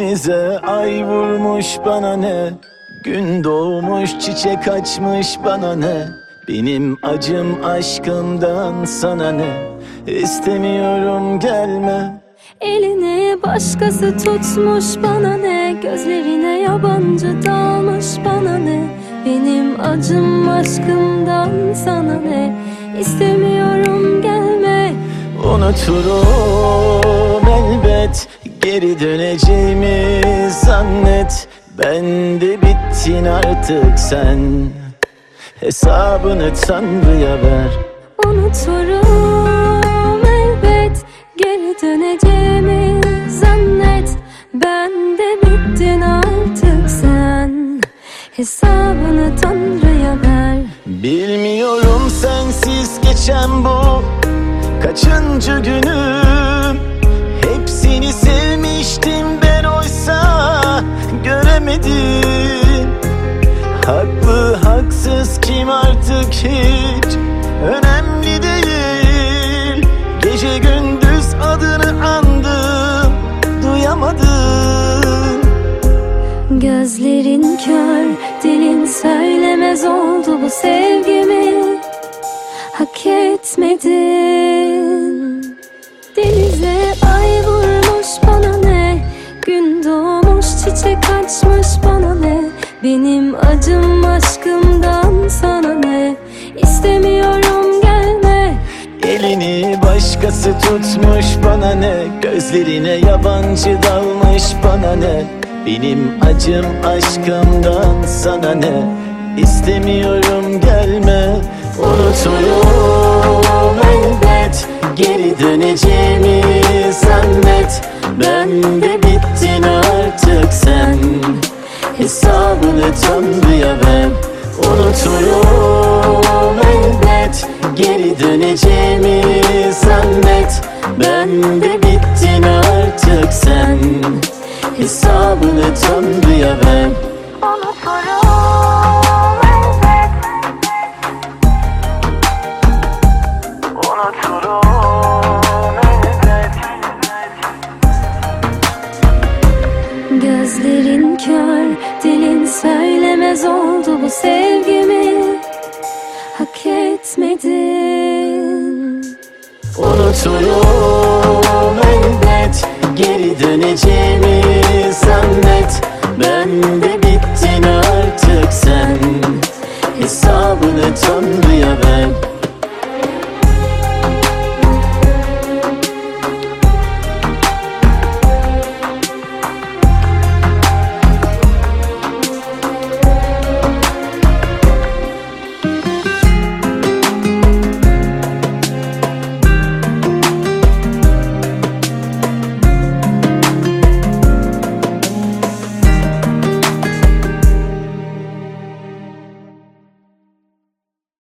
Denize ay vurmuş bana ne, gün doğmuş çiçek açmış bana ne. Benim acım aşkımdan sana ne, istemiyorum gelme. Elini başkası tutmuş bana ne, gözlerine yabancı dalmış bana ne. Benim acım aşkımdan sana ne, istemiyorum gelme. Unuturum elbet, geri döneceğimi zannet. Ben de bittin artık sen, hesabını Tanrı'ya ver. Unuturum elbet, geri döneceğimi zannet. Ben de bittin artık sen, hesabını Tanrı'ya ver. Bilmiyorum sensiz geçen bu kaçıncı günüm. Hepsini sevmiştim ben, oysa göremedim. Haklı haksız kim artık hiç önemli değil. Gece gündüz adını andım, duyamadım. Gözlerin kör, dilin söylemez oldu bu sevgimi. Hak etmedin. Denize ay vurmuş bana ne, gün doğmuş çiçek açmış bana ne. Benim acım aşkımdan sana ne, istemiyorum gelme. Elini başkası tutmuş bana ne, gözlerine yabancı dalmış bana ne. Benim acım aşkımdan sana ne, istemiyorum gelme. Unuturum elbet, geri döneceğimi zannet. Ben de bittin artık sen, hesabını Tanrı'ya ver. Unuturum elbet, geri döneceğimi zannet. Ben de bittin artık sen, hesabını Tanrı'ya ver. Gözlerin kör, dilin söylemez oldu bu sevgimi. Hak etmedin. Unuturum elbet, geri döneceğimi zannet. Ben de bittin artık sen, hesabını Tanrı'ya ver.